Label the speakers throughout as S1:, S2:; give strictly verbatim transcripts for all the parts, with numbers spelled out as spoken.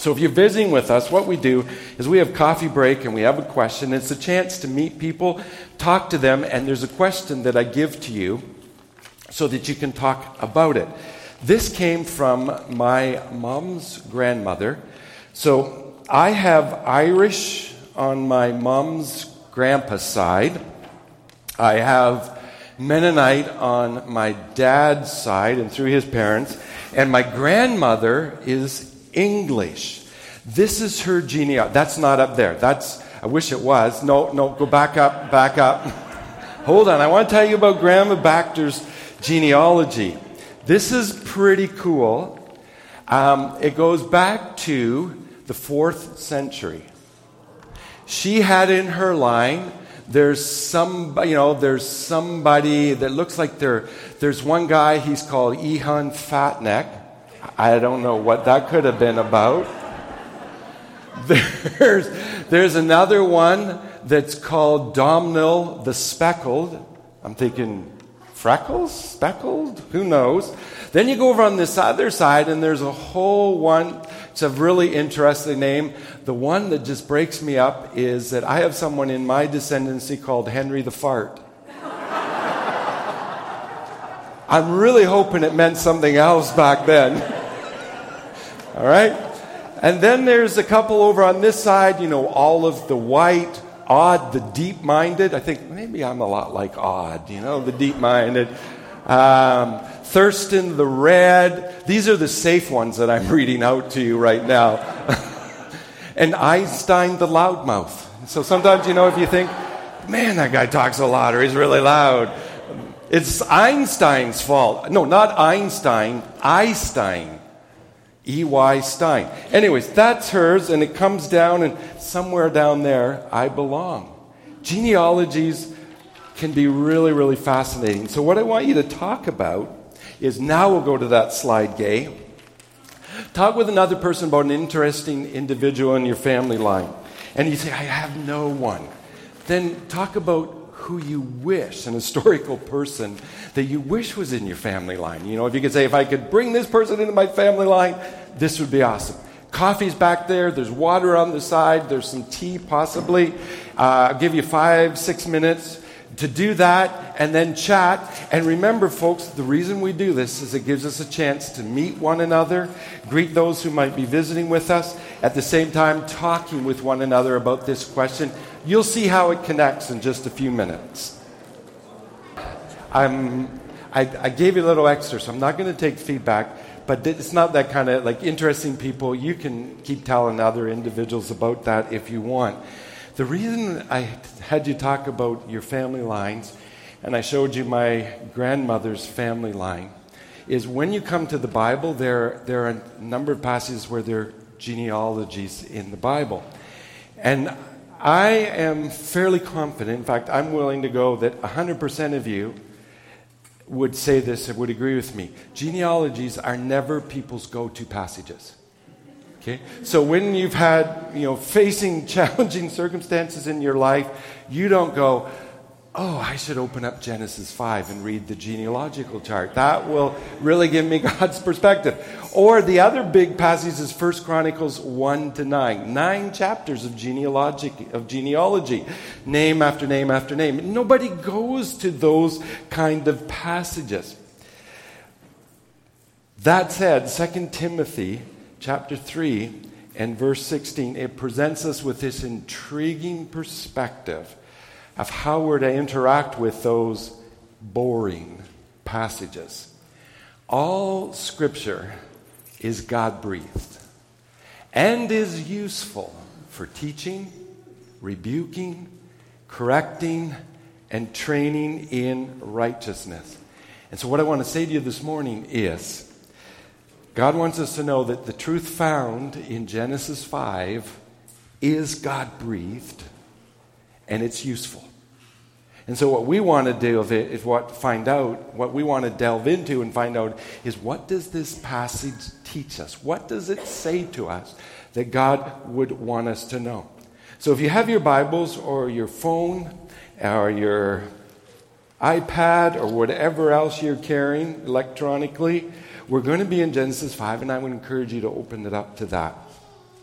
S1: So if you're visiting with us, what we do is we have coffee break and we have a question. It's a chance to meet people, talk to them, and there's a question that I give to you so that you can talk about it. This came from my mom's grandmother. So I have Irish on my mom's grandpa's side. I have Mennonite on my dad's side and through his parents. And my grandmother is English. This is her genealogy. That's not up there. That's, I wish it was. No, no, go back up, back up. Hold on. I want to tell you about Grandma Bachter's genealogy. This is pretty cool. Um, it goes back to the fourth century. She had in her line, there's some, you know, there's somebody that looks like there. There's one guy, he's called Ehun Fatneck. I don't know what that could have been about. There's, there's another one that's called Domhnall the Speckled. I'm thinking freckles, speckled, who knows? Then you go over on this other side, and there's a whole one. It's a really interesting name. The one that just breaks me up is that I have someone in my descendancy called Henry the Fart. I'm really hoping it meant something else back then. All right? And then there's a couple over on this side, you know, Olive the White, Odd the Deep-Minded. I think maybe I'm a lot like Odd, you know, the deep-minded. Um, Thurston the Red. These are the safe ones that I'm reading out to you right now. And Einstein the Loudmouth. So sometimes, you know, if you think, man, that guy talks a lot or he's really loud. It's Einstein's fault. No, not Einstein, Einstein. E Y Stein. Anyways, that's hers, and it comes down, and somewhere down there, I belong. Genealogies can be really, really fascinating. So what I want you to talk about is, now we'll go to that slide, Gay. Talk with another person about an interesting individual in your family line. And you say, I have no one. Then talk about who you wish, an historical person that you wish was in your family line. You know, if you could say, if I could bring this person into my family line, this would be awesome. Coffee's back there. There's water on the side. There's some tea, possibly. Uh, I'll give you five, six minutes to do that and then chat. And remember, folks, the reason we do this is it gives us a chance to meet one another, greet those who might be visiting with us, at the same time talking with one another about this question. You'll see how it connects in just a few minutes. I'm, I, I gave you a little extra, so I'm not going to take feedback, but it's not that kind of like interesting people. You can keep telling other individuals about that if you want. The reason I had you talk about your family lines, and I showed you my grandmother's family line, is when you come to the Bible, there, there are a number of passages where there are genealogies in the Bible. And I am fairly confident, in fact, I'm willing to go that one hundred percent of you would say this and would agree with me. Genealogies are never people's go-to passages. Okay? So when you've had, you know, facing challenging circumstances in your life, you don't go, oh, I should open up Genesis five and read the genealogical chart. That will really give me God's perspective. Or the other big passage is First Chronicles one to nine. Nine chapters of genealogy, of genealogy. Name after name after name. Nobody goes to those kind of passages. That said, Second Timothy chapter three and verse sixteen, it presents us with this intriguing perspective of how we're to interact with those boring passages. All Scripture is God-breathed and is useful for teaching, rebuking, correcting, and training in righteousness. And so what I want to say to you this morning is, God wants us to know that the truth found in Genesis five is God-breathed, and it's useful. And so what we want to do of it is what find out, what we want to delve into and find out is, what does this passage teach us? What does it say to us that God would want us to know? So if you have your Bibles or your phone or your iPad or whatever else you're carrying electronically, we're going to be in Genesis five, and I would encourage you to open it up to that.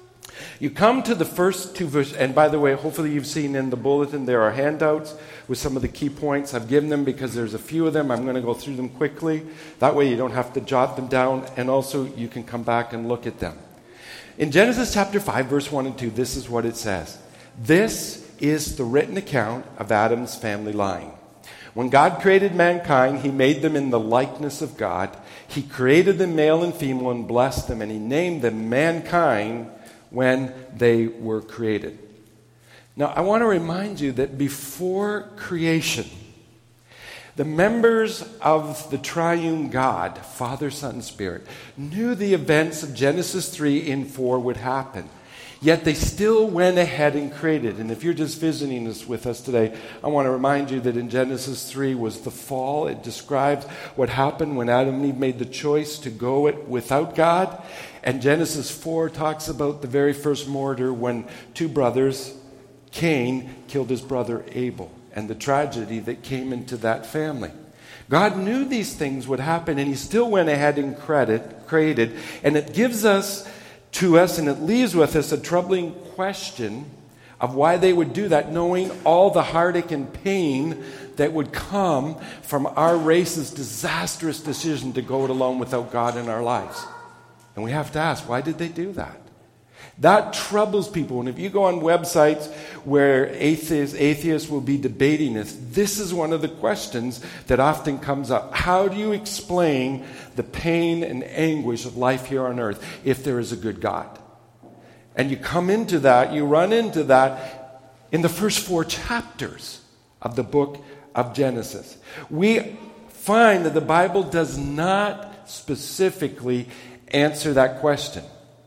S1: You come to the first two verses, and by the way, hopefully you've seen in the bulletin there are handouts with some of the key points. I've given them because there's a few of them. I'm going to go through them quickly. That way you don't have to jot them down, and also you can come back and look at them. In Genesis chapter five, verse one and two, this is what it says. This is the written account of Adam's family line. When God created mankind, he made them in the likeness of God. He created them male and female and blessed them, and he named them mankind when they were created. Now, I want to remind you that before creation, the members of the triune God, Father, Son, and Spirit, knew the events of Genesis three and four would happen. Yet they still went ahead and created. And if you're just visiting us with us today, I want to remind you that in Genesis three was the fall. It describes what happened when Adam and Eve made the choice to go it without God. And Genesis four talks about the very first murder when two brothers, Cain killed his brother Abel, and the tragedy that came into that family. God knew these things would happen, and he still went ahead and credit, created. And it gives us to us, and it leaves with us a troubling question of why they would do that, knowing all the heartache and pain that would come from our race's disastrous decision to go it alone without God in our lives. And we have to ask, why did they do that? That troubles people. And if you go on websites where atheists, atheists will be debating this, this is one of the questions that often comes up. How do you explain the pain and anguish of life here on earth if there is a good God? And you come into that, you run into that in the first four chapters of the book of Genesis. We find that the Bible does not specifically answer that question.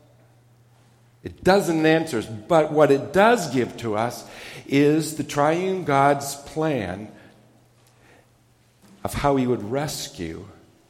S1: It doesn't answer us, but what it does give to us is the triune God's plan of how he would rescue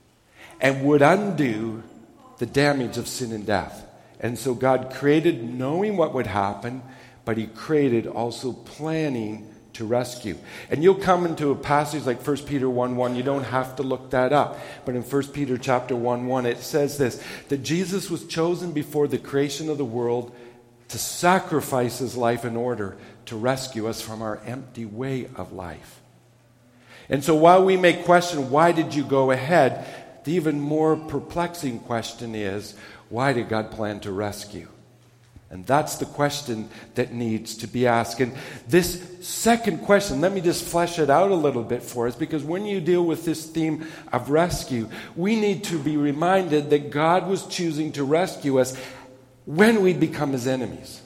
S1: and would undo the damage of sin and death. And so God created knowing what would happen, but he created also planning to rescue. And you'll come into a passage like First Peter one one. You don't have to look that up. But in First Peter chapter one one, it says this, that Jesus was chosen before the creation of the world to sacrifice his life in order to rescue us from our empty way of life. And so while we may question, why did you go ahead? The even more perplexing question is, why did God plan to rescue? And that's the question that needs to be asked. And this second question, let me just flesh it out a little bit for us, because when you deal with this theme of rescue, we need to be reminded that God was choosing to rescue us when we become his enemies.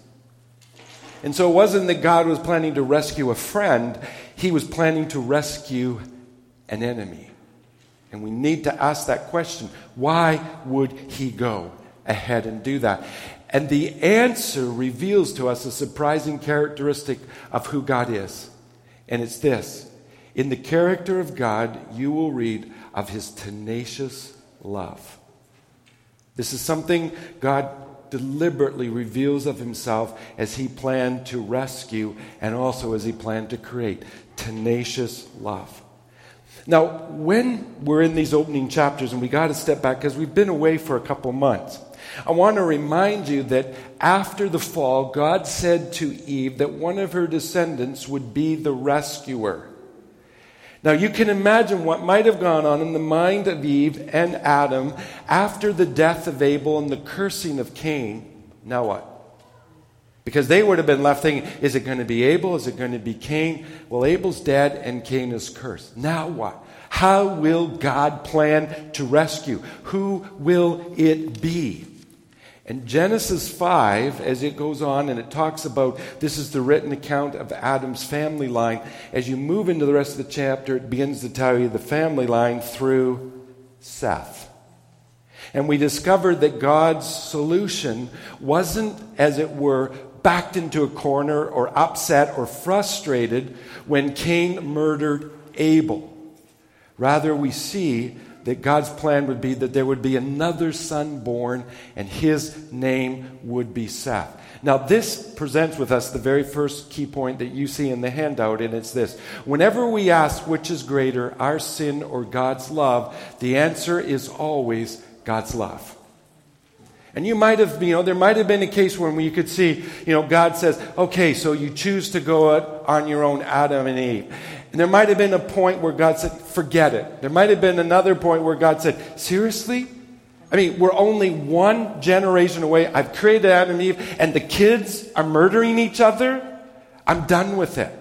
S1: And so it wasn't that God was planning to rescue a friend, he was planning to rescue an enemy. And we need to ask that question, why would he go ahead and do that? And the answer reveals to us a surprising characteristic of who God is. And it's this. In the character of God, you will read of his tenacious love. This is something God deliberately reveals of himself as he planned to rescue and also as he planned to create. Tenacious love. Now, when we're in these opening chapters, and we got to step back because we've been away for a couple months, I want to remind you that after the fall, God said to Eve that one of her descendants would be the rescuer. Now, you can imagine what might have gone on in the mind of Eve and Adam after the death of Abel and the cursing of Cain. Now what? Because they would have been left thinking, is it going to be Abel? Is it going to be Cain? Well, Abel's dead and Cain is cursed. Now what? How will God plan to rescue? Who will it be? And Genesis five, as it goes on and it talks about, this is the written account of Adam's family line. As you move into the rest of the chapter, it begins to tell you the family line through Seth. And we discovered that God's solution wasn't, as it were, backed into a corner or upset or frustrated when Cain murdered Abel. Rather, we see that God's plan would be that there would be another son born and his name would be Seth. Now, this presents with us the very first key point that you see in the handout, and it's this. Whenever we ask which is greater, our sin or God's love, the answer is always God's love. And you might have, you know, there might have been a case where you could see, you know, God says, okay, so you choose to go out on your own, Adam and Eve. And there might have been a point where God said, forget it. There might have been another point where God said, seriously? I mean, we're only one generation away. I've created Adam and Eve, and the kids are murdering each other. I'm done with it.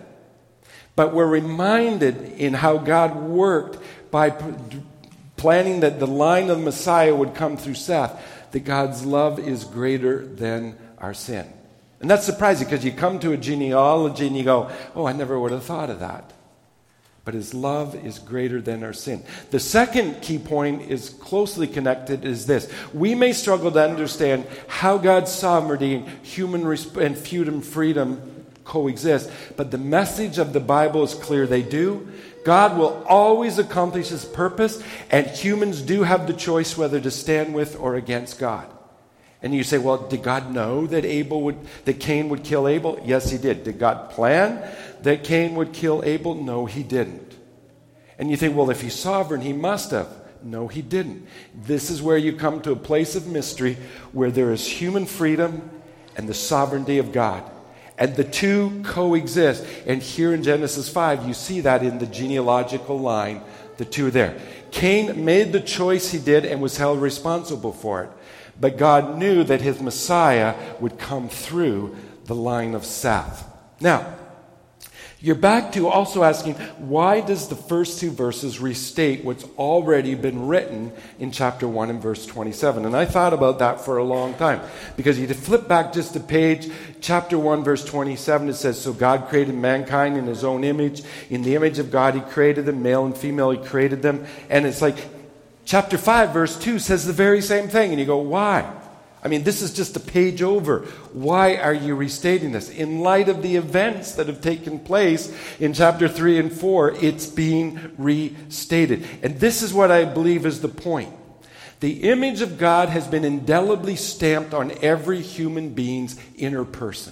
S1: But we're reminded in how God worked by p- planning that the line of the Messiah would come through Seth, that God's love is greater than our sin. And that's surprising because you come to a genealogy and you go, oh, I never would have thought of that. But his love is greater than our sin. The second key point is closely connected is this. We may struggle to understand how God's sovereignty and human resp- and human freedom coexist, but the message of the Bible is clear. They do. God will always accomplish his purpose, and humans do have the choice whether to stand with or against God. And you say, well, did God know that Abel would, that Cain would kill Abel? Yes, he did. Did God plan that Cain would kill Abel? No, he didn't. And you think, well, if he's sovereign, he must have. No, he didn't. This is where you come to a place of mystery where there is human freedom and the sovereignty of God. And the two coexist. And here in Genesis five, you see that in the genealogical line, the two there. Cain made the choice he did and was held responsible for it. But God knew that his Messiah would come through the line of Seth. Now, you're back to also asking, why does the first two verses restate what's already been written in chapter one and verse twenty-seven? And I thought about that for a long time. Because you flip back just a page, chapter one, verse twenty-seven, it says, so God created mankind in his own image. In the image of God, he created them, male and female, he created them. And it's like, chapter five, verse two says the very same thing. And you go, why? I mean, this is just a page over. Why are you restating this? In light of the events that have taken place in chapter three and four, it's being restated. And this is what I believe is the point. The image of God has been indelibly stamped on every human being's inner person.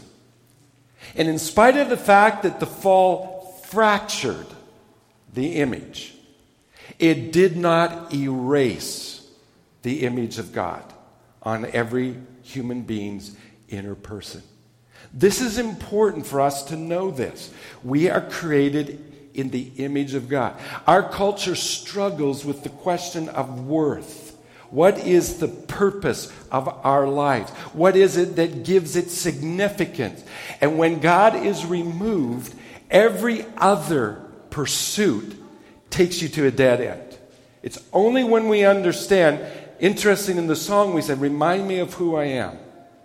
S1: And in spite of the fact that the fall fractured the image, it did not erase the image of God on every human being's inner person. This is important for us to know this. We are created in the image of God. Our culture struggles with the question of worth. What is the purpose of our lives? What is it that gives it significance? And when God is removed, every other pursuit takes you to a dead end. It's only when we understand. Interesting, in the song we said, remind me of who I am.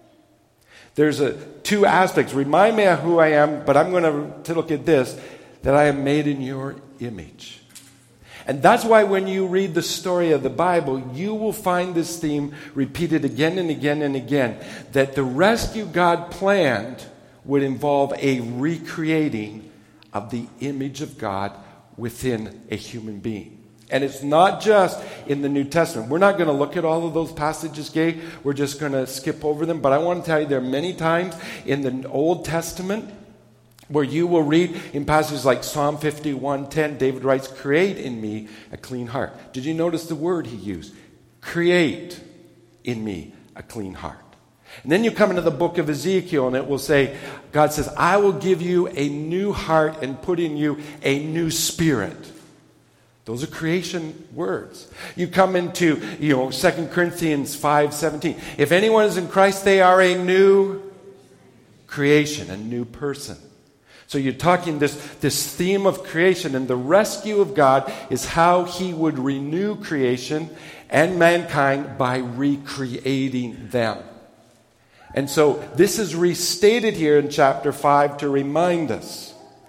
S1: There's a two aspects. Remind me of who I am, but I'm going to, to look at this, that I am made in your image. And that's why when you read the story of the Bible, you will find this theme repeated again and again and again, that the rescue God planned would involve a recreating of the image of God within a human being. And it's not just in the New Testament. We're not going to look at all of those passages, Gay. We're just going to skip over them. But I want to tell you there are many times in the Old Testament where you will read in passages like Psalm fifty-one ten, David writes, create in me a clean heart. Did you notice the word he used? Create in me a clean heart. And then you come into the book of Ezekiel and it will say, God says, I will give you a new heart and put in you a new spirit. Those are creation words. You come into, you know, Second Corinthians five seventeen. If anyone is in Christ, they are a new creation, a new person. So you're talking this, this theme of creation, and the rescue of God is how he would renew creation and mankind by recreating them. And so this is restated here in chapter five to remind us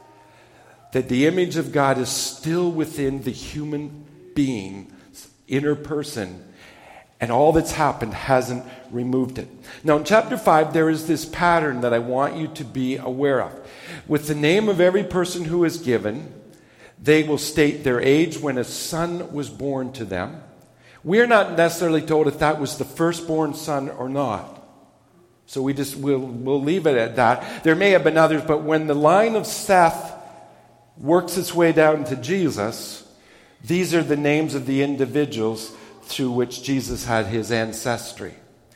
S1: that the image of God is still within the human being's inner person, and all that's happened hasn't removed it. Now in chapter five, there is this pattern that I want you to be aware of. With the name of every person who is given, they will state their age when a son was born to them. We are not necessarily told if that was the firstborn son or not. So we just, we'll, we'll leave it at that. There may have been others, but when the line of Seth works its way down to Jesus, these are the names of the individuals through which Jesus had his ancestry.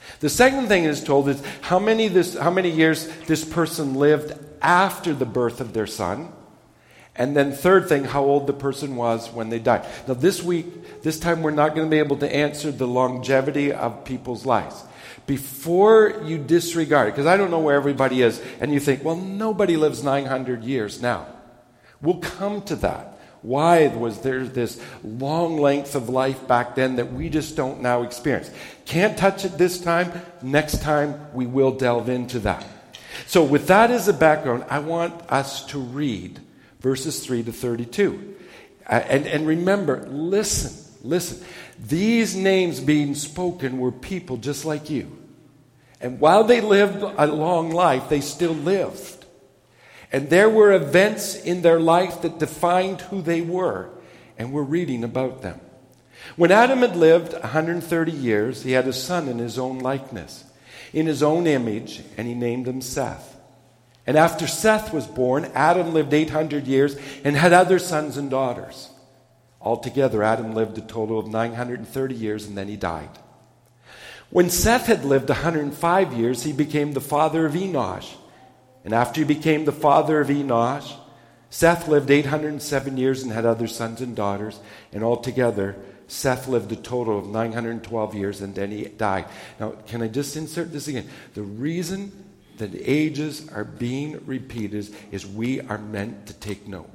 S1: The second thing it is told is how many this how many years this person lived after the birth of their son. And then third thing, how old the person was when they died. Now this week, this time we're not going to be able to answer the longevity of people's lives. Before you disregard it, because I don't know where everybody is, and you think, well, nobody lives nine hundred years now. We'll come to that. Why was there this long length of life back then that we just don't now experience? Can't touch it this time. Next time we will delve into that. So with that as a background, I want us to read verses three to thirty-two. Uh, and, and remember, listen, listen. These names being spoken were people just like you. And while they lived a long life, they still lived. And there were events in their life that defined who they were. And we're reading about them. When Adam had lived one hundred thirty years, he had a son in his own likeness, in his own image, and he named him Seth. And after Seth was born, Adam lived eight hundred years and had other sons and daughters. Altogether, Adam lived a total of nine hundred thirty years, and then he died. When Seth had lived one hundred five years, he became the father of Enosh. And after he became the father of Enosh, Seth lived eight hundred seven years and had other sons and daughters. And altogether, Seth lived a total of nine hundred twelve years, and then he died. Now, can I just insert this again? The reason that ages are being repeated is we are meant to take note.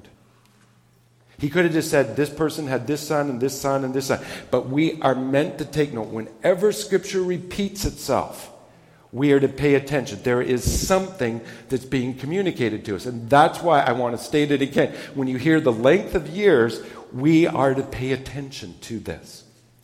S1: He could have just said, this person had this son and this son and this son. But we are meant to take note. Whenever Scripture repeats itself, we are to pay attention. There is something that's being communicated to us. And that's why I want to state it again. When you hear the length of years, we are to pay attention to this.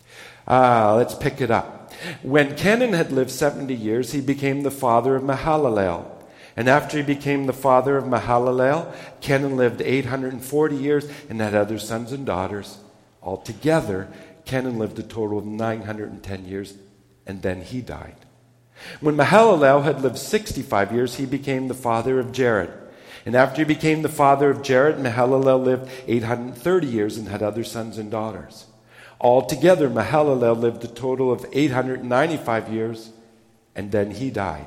S1: Uh, let's pick it up. When Kenan had lived seventy years, he became the father of Mahalalel. And after he became the father of Mahalalel, Kenan lived eight hundred forty years and had other sons and daughters. Altogether, Kenan lived a total of nine hundred ten years, and then he died. When Mahalalel had lived sixty-five years, he became the father of Jared. And after he became the father of Jared, Mahalalel lived eight hundred thirty years and had other sons and daughters. Altogether, Mahalalel lived a total of eight hundred ninety-five years, and then he died.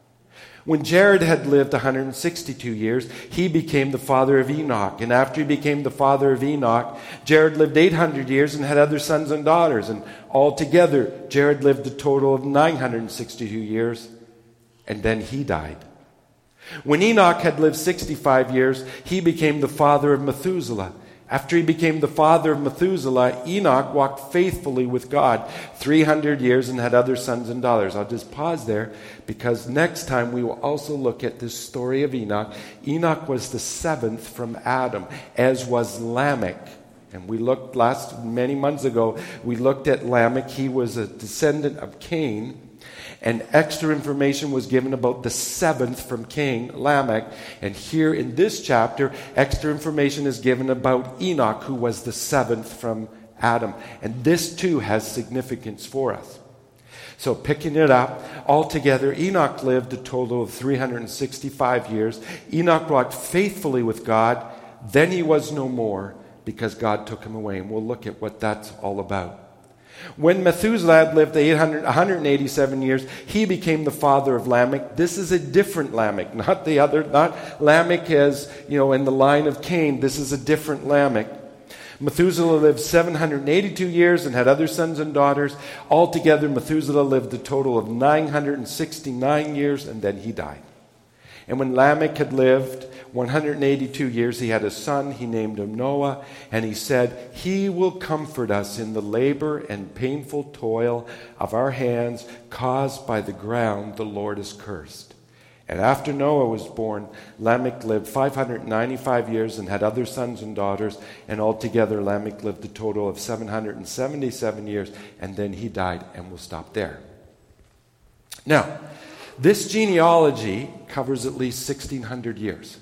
S1: When Jared had lived one hundred sixty-two years, he became the father of Enoch. And after he became the father of Enoch, Jared lived eight hundred years and had other sons and daughters. And altogether, Jared lived a total of nine hundred sixty-two years, and then he died. When Enoch had lived sixty-five years, he became the father of Methuselah. After he became the father of Methuselah, Enoch walked faithfully with God three hundred years and had other sons and daughters. I'll just pause there because next time we will also look at this story of Enoch. Enoch was the seventh from Adam, as was Lamech. And we looked last, many months ago, we looked at Lamech. He was a descendant of Cain. And extra information was given about the seventh from Cain, Lamech. And here in this chapter, extra information is given about Enoch, who was the seventh from Adam. And this too has significance for us. So picking it up, altogether, Enoch lived a total of three hundred sixty-five years. Enoch walked faithfully with God. Then he was no more because God took him away. And we'll look at what that's all about. When Methuselah had lived eight hundred, one hundred eighty-seven years, he became the father of Lamech. This is a different Lamech, not the other, not Lamech as, you know, in the line of Cain. This is a different Lamech. Methuselah lived seven hundred eighty-two years and had other sons and daughters. Altogether, Methuselah lived a total of nine hundred sixty-nine years, and then he died. And when Lamech had lived one hundred eighty-two years, he had a son. He named him Noah. And he said, he will comfort us in the labor and painful toil of our hands caused by the ground the Lord has cursed. And after Noah was born, Lamech lived five hundred ninety-five years and had other sons and daughters. And altogether, Lamech lived a total of seven hundred seventy-seven years. And then he died. And we'll stop there. Now, this genealogy covers at least sixteen hundred years.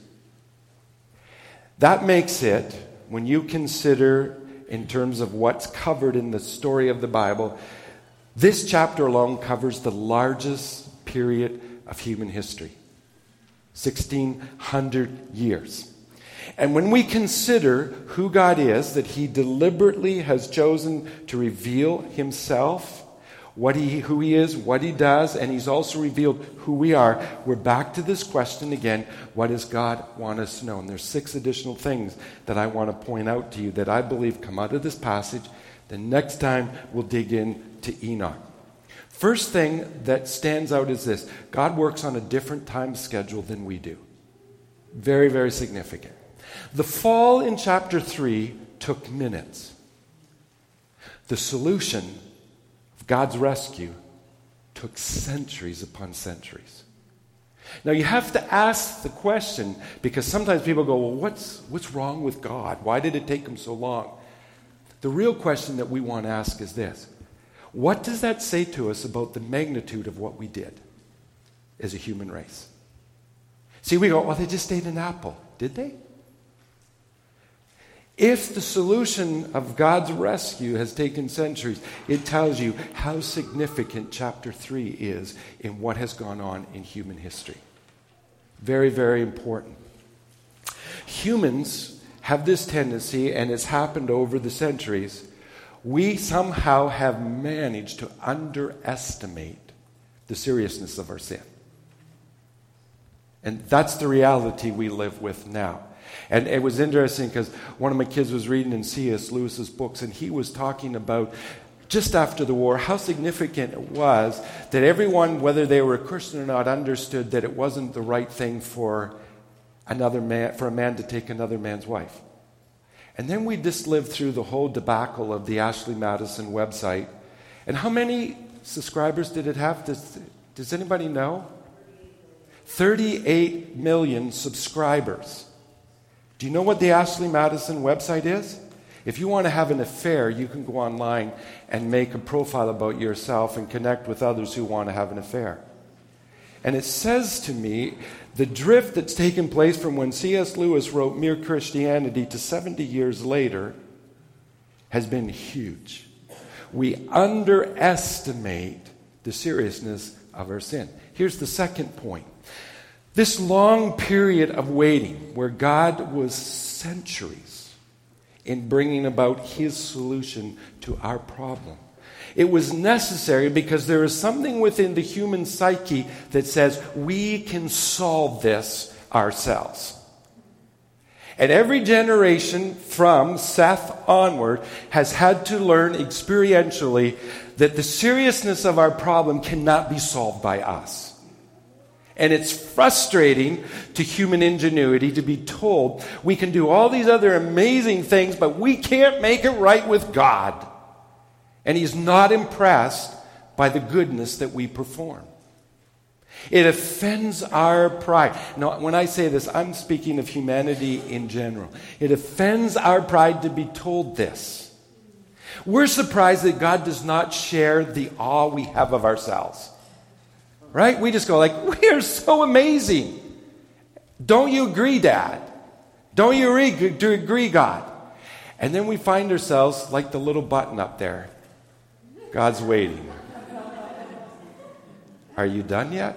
S1: That makes it, when you consider in terms of what's covered in the story of the Bible, this chapter alone covers the largest period of human history. sixteen hundred years. And when we consider who God is, that he deliberately has chosen to reveal himself, what he, who he is, what he does, and he's also revealed who we are. We're back to this question again, what does God want us to know? And there's six additional things that I want to point out to you that I believe come out of this passage. The next time we'll dig into Enoch. First thing that stands out is this. God works on a different time schedule than we do. Very, very significant. The fall in chapter three took minutes. The solution of God's rescue took centuries upon centuries. Now you have to ask the question, because sometimes people go, well, what's, what's wrong with God? Why did it take him so long? The real question that we want to ask is this. What does that say to us about the magnitude of what we did as a human race? See, we go, well, they just ate an apple. Did they? If the solution of God's rescue has taken centuries, it tells you how significant chapter three is in what has gone on in human history. Very, very important. Humans have this tendency, and it's happened over the centuries, we somehow have managed to underestimate the seriousness of our sin. And that's the reality we live with now. And it was interesting because one of my kids was reading in C S Lewis's books, and he was talking about, just after the war, how significant it was that everyone, whether they were a Christian or not, understood that it wasn't the right thing for another man, for a man to take another man's wife. And then we just lived through the whole debacle of the Ashley Madison website. And how many subscribers did it have? Does, does anybody know? thirty-eight million subscribers. Do you know what the Ashley Madison website is? If you want to have an affair, you can go online and make a profile about yourself and connect with others who want to have an affair. And it says to me, the drift that's taken place from when C S Lewis wrote Mere Christianity to seventy years later has been huge. We underestimate the seriousness of our sin. Here's the second point. This long period of waiting, where God was centuries in bringing about his solution to our problem, it was necessary because there is something within the human psyche that says we can solve this ourselves. And every generation from Seth onward has had to learn experientially that the seriousness of our problem cannot be solved by us. And it's frustrating to human ingenuity to be told we can do all these other amazing things, but we can't make it right with God. And he's not impressed by the goodness that we perform. It offends our pride. Now, when I say this, I'm speaking of humanity in general. It offends our pride to be told this. We're surprised that God does not share the awe we have of ourselves. Right? We just go like, we are so amazing. Don't you agree, Dad? Don't you agree, do you agree, God? And then we find ourselves like the little button up there. God's waiting. Are you done yet?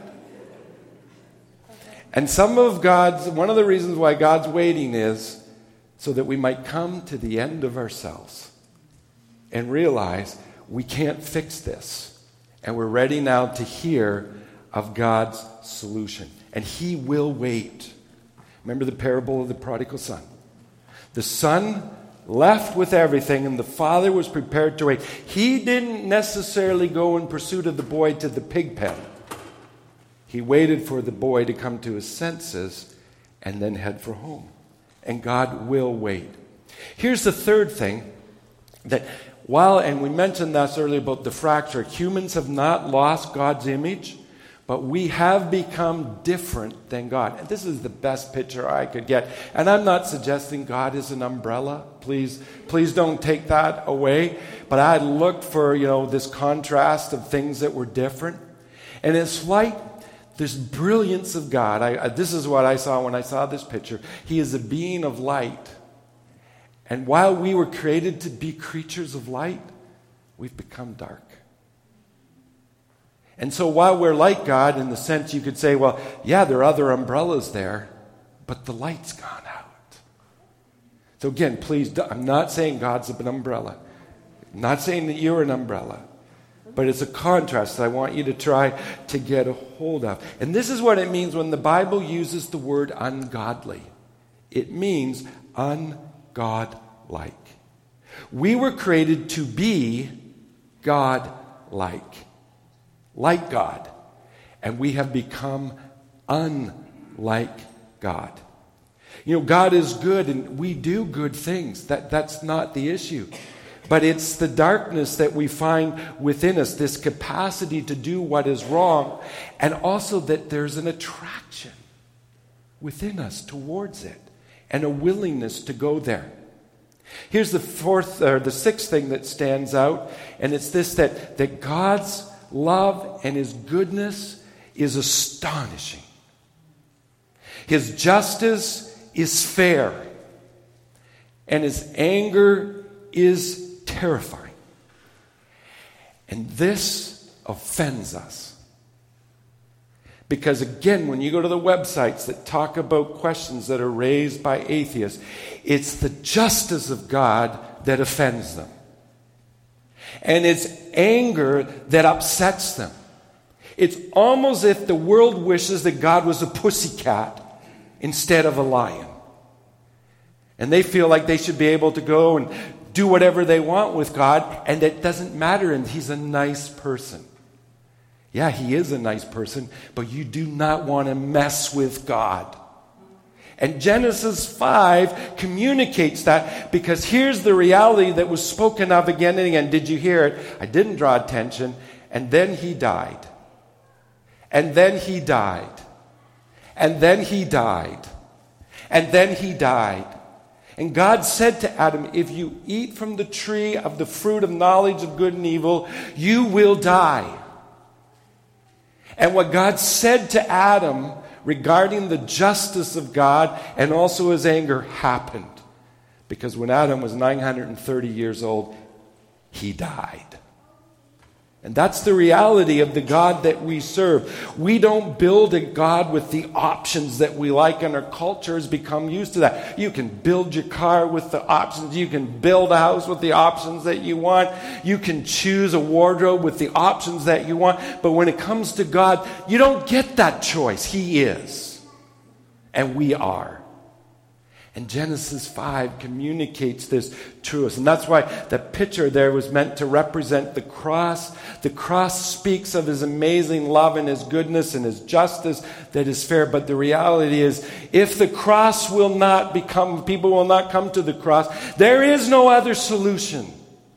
S1: And some of God's, one of the reasons why God's waiting is so that we might come to the end of ourselves and realize we can't fix this. And we're ready now to hear of God's solution. And he will wait. Remember the parable of the prodigal son. The son left with everything, and the father was prepared to wait. He didn't necessarily go in pursuit of the boy to the pig pen. He waited for the boy to come to his senses and then head for home. And God will wait. Here's the third thing, that while, and we mentioned this earlier about the fracture, humans have not lost God's image, but we have become different than God. And this is the best picture I could get. And I'm not suggesting God is an umbrella. Please, please don't take that away. But I looked for, you know, this contrast of things that were different. And it's like this brilliance of God. I, I, this is what I saw when I saw this picture. He is a being of light. And while we were created to be creatures of light, we've become dark. And so while we're like God, in the sense you could say, well, yeah, there are other umbrellas there, but the light's gone out. So again, please, I'm not saying God's an umbrella. I'm not saying that you're an umbrella. but it's a contrast that I want you to try to get a hold of. And this is what it means when the Bible uses the word ungodly. It means ungodlike. We were created to be God-like, like God. And we have become unlike God. You know, God is good and we do good things. That, that's not the issue. But it's the darkness that we find within us, this capacity to do what is wrong, and also that there's an attraction within us towards it, and a willingness to go there. Here's the fourth, or the sixth thing that stands out, and it's this, that, that God's love and His goodness is astonishing. His justice is fair, and His anger is terrifying. And this offends us. Because again, when you go to the websites that talk about questions that are raised by atheists, it's the justice of God that offends them. And it's anger that upsets them. It's almost as if the world wishes that God was a pussycat instead of a lion. And they feel like they should be able to go and do whatever they want with God, and it doesn't matter, and He's a nice person. Yeah, He is a nice person, but you do not want to mess with God. And Genesis five communicates that, because here's the reality that was spoken of again and again. Did you hear it? I didn't draw attention. And then he died. And then he died. And then he died. And then he died. And God said to Adam, if you eat from the tree of the fruit of knowledge of good and evil, you will die. And what God said to Adam regarding the justice of God and also His anger happened. Because when Adam was nine hundred thirty years old, he died. And that's the reality of the God that we serve. We don't build a God with the options that we like, and our culture has become used to that. You can build your car with the options. You can build a house with the options that you want. You can choose a wardrobe with the options that you want. But when it comes to God, you don't get that choice. He is. And we are. And Genesis five communicates this to us. And that's why the picture there was meant to represent the cross. The cross speaks of His amazing love and His goodness and His justice that is fair. But the reality is, if the cross will not become, people will not come to the cross, there is no other solution.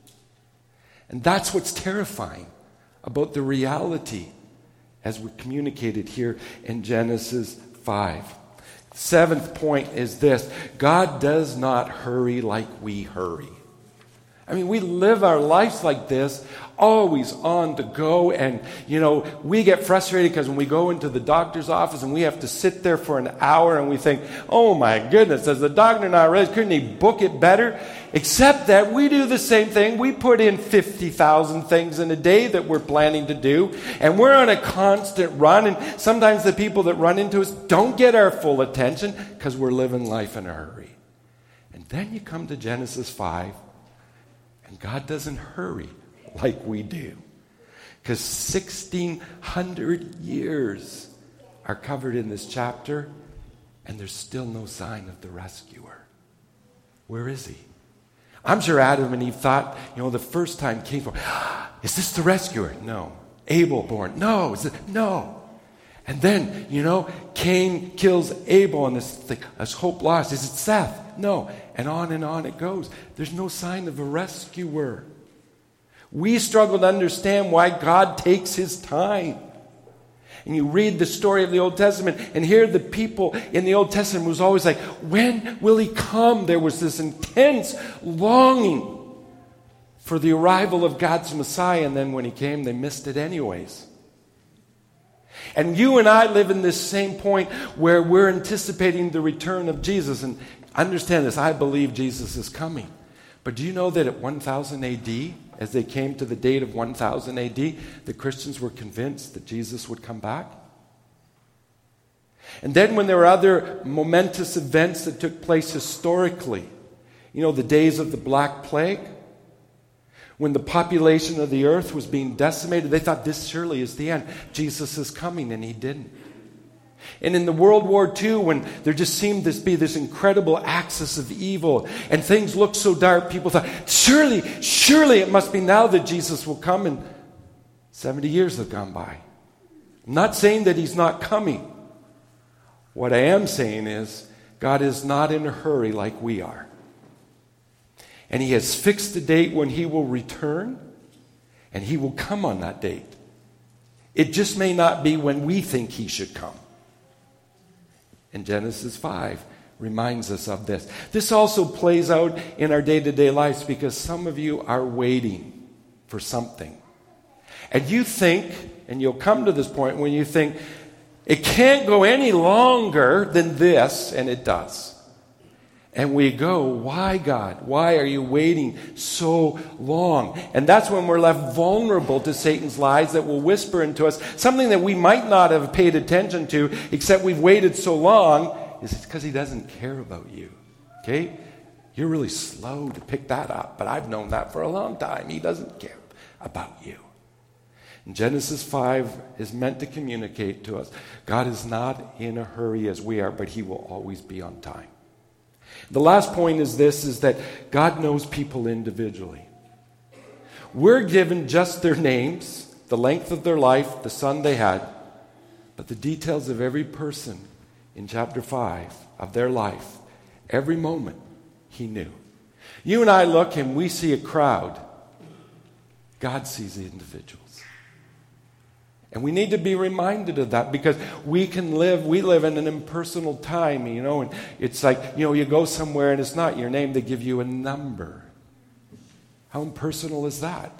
S1: And that's what's terrifying about the reality as we communicated here in Genesis five. Seventh point is this: God does not hurry like we hurry. I mean, we live our lives like this, always on the go, and, you know, we get frustrated because when we go into the doctor's office and we have to sit there for an hour and we think, oh my goodness, does the doctor not realize, couldn't he book it better? Except that we do the same thing. We put in fifty thousand things in a day that we're planning to do, and we're on a constant run, and sometimes the people that run into us don't get our full attention because we're living life in a hurry. And then you come to Genesis five, and God doesn't hurry like we do. Because sixteen hundred years are covered in this chapter, and there's still no sign of the rescuer. Where is He? I'm sure Adam and Eve thought, you know, the first time Cain born, is this the rescuer? No. Abel born? No. Is it? No. And then, you know, Cain kills Abel, and this, this hope lost. Is it Seth? No. And on and on it goes. There's no sign of a rescuer. We struggle to understand why God takes His time. And you read the story of the Old Testament, and here the people in the Old Testament was always like, when will He come? There was this intense longing for the arrival of God's Messiah, and then when He came, they missed it anyways. And you and I live in this same point where we're anticipating the return of Jesus. And understand this, I believe Jesus is coming. But do you know that at one thousand A D, as they came to the date of one thousand A D, the Christians were convinced that Jesus would come back? And then when there were other momentous events that took place historically, you know, the days of the Black Plague, When the population of the earth was being decimated, they thought this surely is the end. Jesus is coming, and he didn't. And in the World War Two, when there just seemed to be this incredible axis of evil and things looked so dark, people thought, surely, surely it must be now that Jesus will come. And seventy years have gone by. I'm not saying that he's not coming. What I am saying is God is not in a hurry like we are. And he has fixed the date when he will return, and he will come on that date. It just may not be when we think he should come. And Genesis five reminds us of this. This also plays out in our day-to-day lives because some of you are waiting for something. And you think, and you'll come to this point when you think, it can't go any longer than this, and it does. And we go, why, God? Why are you waiting so long? And that's when we're left vulnerable to Satan's lies that will whisper into us something that we might not have paid attention to, except we've waited so long, is it's because he doesn't care about you. Okay? You're really slow to pick that up, but I've known that for a long time. He doesn't care about you. And Genesis five is meant to communicate to us, God is not in a hurry as we are, but he will always be on time. The last point is this, is that God knows people individually. We're given just their names, the length of their life, the son they had, but the details of every person in chapter five of their life, every moment, he knew. You and I look and we see a crowd. God sees the individuals. And we need to be reminded of that because we can live, we live in an impersonal time, you know, and it's like, you know, you go somewhere and it's not your name, they give you a number. How impersonal is that?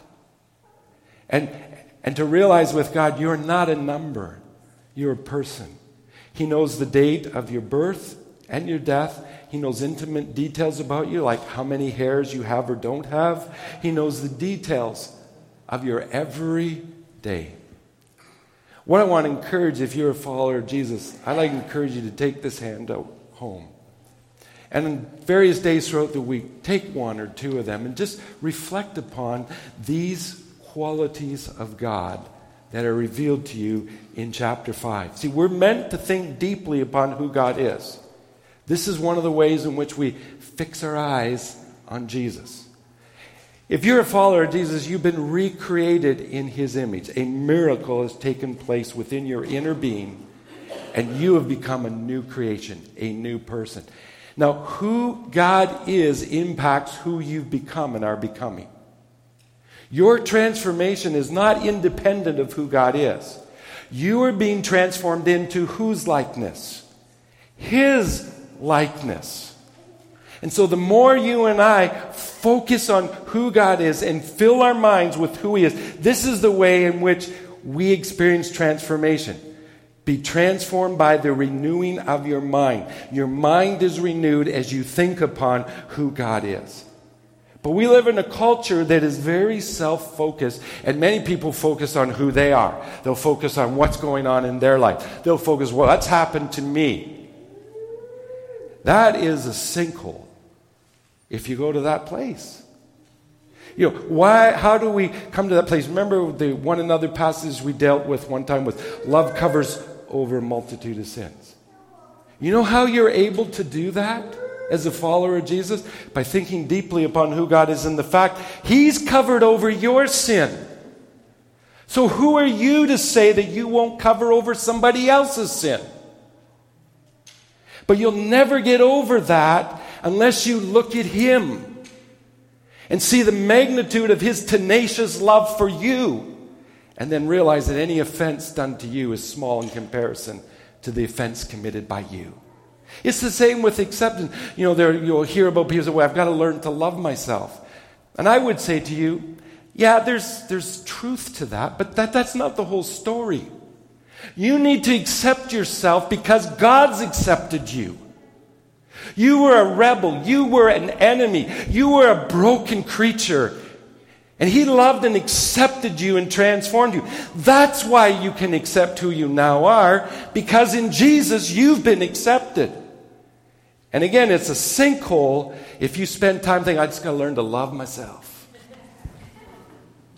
S1: And and to realize with God, you're not a number, you're a person. He knows the date of your birth and your death. He knows intimate details about you, like how many hairs you have or don't have. He knows the details of your every day. What I want to encourage, if you're a follower of Jesus, I'd like to encourage you to take this handout home. And on various days throughout the week, take one or two of them and just reflect upon these qualities of God that are revealed to you in chapter five. See, we're meant to think deeply upon who God is. This is one of the ways in which we fix our eyes on Jesus. If you're a follower of Jesus, you've been recreated in his image. A miracle has taken place within your inner being, and you have become a new creation, a new person. Now, who God is impacts who you've become and are becoming. Your transformation is not independent of who God is. You are being transformed into whose likeness? His likeness. And so the more you and I focus on who God is and fill our minds with who he is, this is the way in which we experience transformation. Be transformed by the renewing of your mind. Your mind is renewed as you think upon who God is. But we live in a culture that is very self-focused, and many people focus on who they are. They'll focus on what's going on in their life. They'll focus, well, that's happened to me. That is a sinkhole if you go to that place. You know, why? How do we come to that place? Remember the one another passage we dealt with one time was love covers over a multitude of sins. You know how you're able to do that as a follower of Jesus? By thinking deeply upon who God is and the fact he's covered over your sin. So who are you to say that you won't cover over somebody else's sin? But you'll never get over that unless you look at him and see the magnitude of his tenacious love for you, and then realize that any offense done to you is small in comparison to the offense committed by you. It's the same with acceptance. You know, there you'll hear about people say, well, I've got to learn to love myself. And I would say to you, yeah, there's there's truth to that, but that, that's not the whole story. You need to accept yourself because God's accepted you. You were a rebel. You were an enemy. You were a broken creature. And he loved and accepted you and transformed you. That's why you can accept who you now are, because in Jesus you've been accepted. And again, it's a sinkhole if you spend time thinking, I just got to learn to love myself.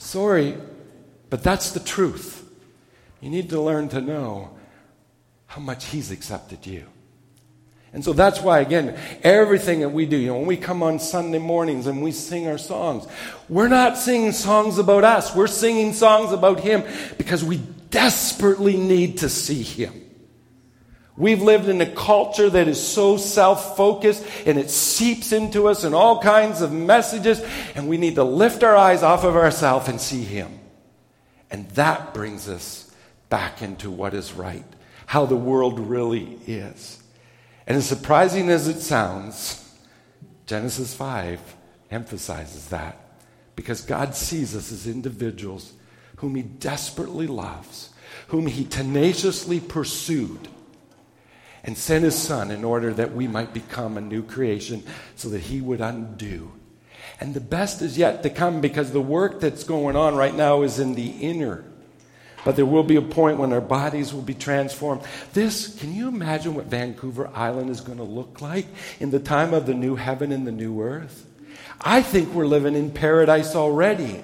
S1: Sorry, but that's the truth. You need to learn to know how much He's accepted you. And so that's why, again, everything that we do, you know, when we come on Sunday mornings and we sing our songs, we're not singing songs about us. We're singing songs about Him because we desperately need to see Him. We've lived in a culture that is so self-focused, and it seeps into us in all kinds of messages, and we need to lift our eyes off of ourselves and see Him. And that brings us back into what is right, how the world really is. And as surprising as it sounds, Genesis five emphasizes that, because God sees us as individuals whom He desperately loves, whom He tenaciously pursued, and sent His Son in order that we might become a new creation so that He would undo. And the best is yet to come, because the work that's going on right now is in the inner. But there will be a point when our bodies will be transformed. This, can you imagine what Vancouver Island is going to look like in the time of the new heaven and the new earth? I think we're living in paradise already.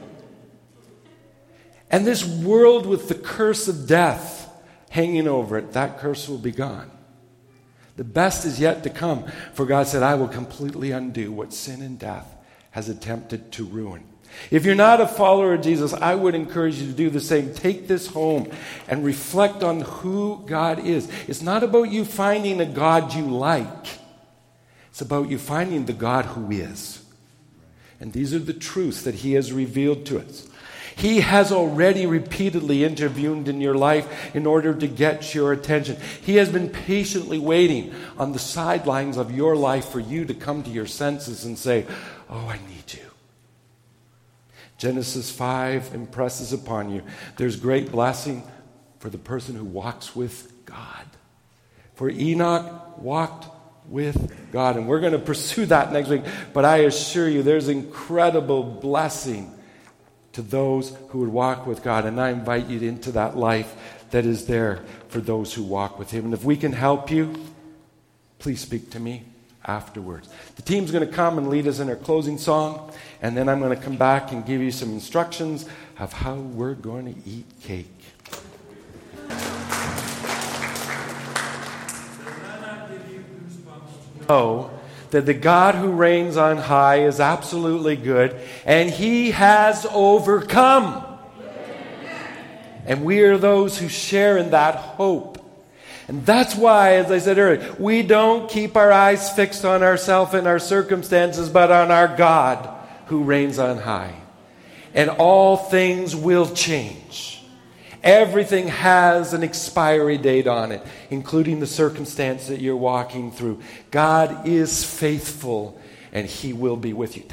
S1: And this world with the curse of death hanging over it, that curse will be gone. The best is yet to come, for God said, I will completely undo what sin and death has attempted to ruin. If you're not a follower of Jesus, I would encourage you to do the same. Take this home and reflect on who God is. It's not about you finding a God you like. It's about you finding the God who is. And these are the truths that He has revealed to us. He has already repeatedly intervened in your life in order to get your attention. He has been patiently waiting on the sidelines of your life for you to come to your senses and say, oh, I need you. Genesis five impresses upon you there's great blessing for the person who walks with God. For Enoch walked with God. And we're going to pursue that next week. But I assure you there's incredible blessing to those who would walk with God. And I invite you into that life that is there for those who walk with Him. And if we can help you, please speak to me afterwards. The team's going to come and lead us in our closing song, and then I'm going to come back and give you some instructions of how we're going to eat cake. Know that the God who reigns on high is absolutely good, and He has overcome. And we are those who share in that hope. And that's why, as I said earlier, we don't keep our eyes fixed on ourselves and our circumstances, but on our God who reigns on high. And all things will change. Everything has an expiry date on it, including the circumstance that you're walking through. God is faithful, and He will be with you.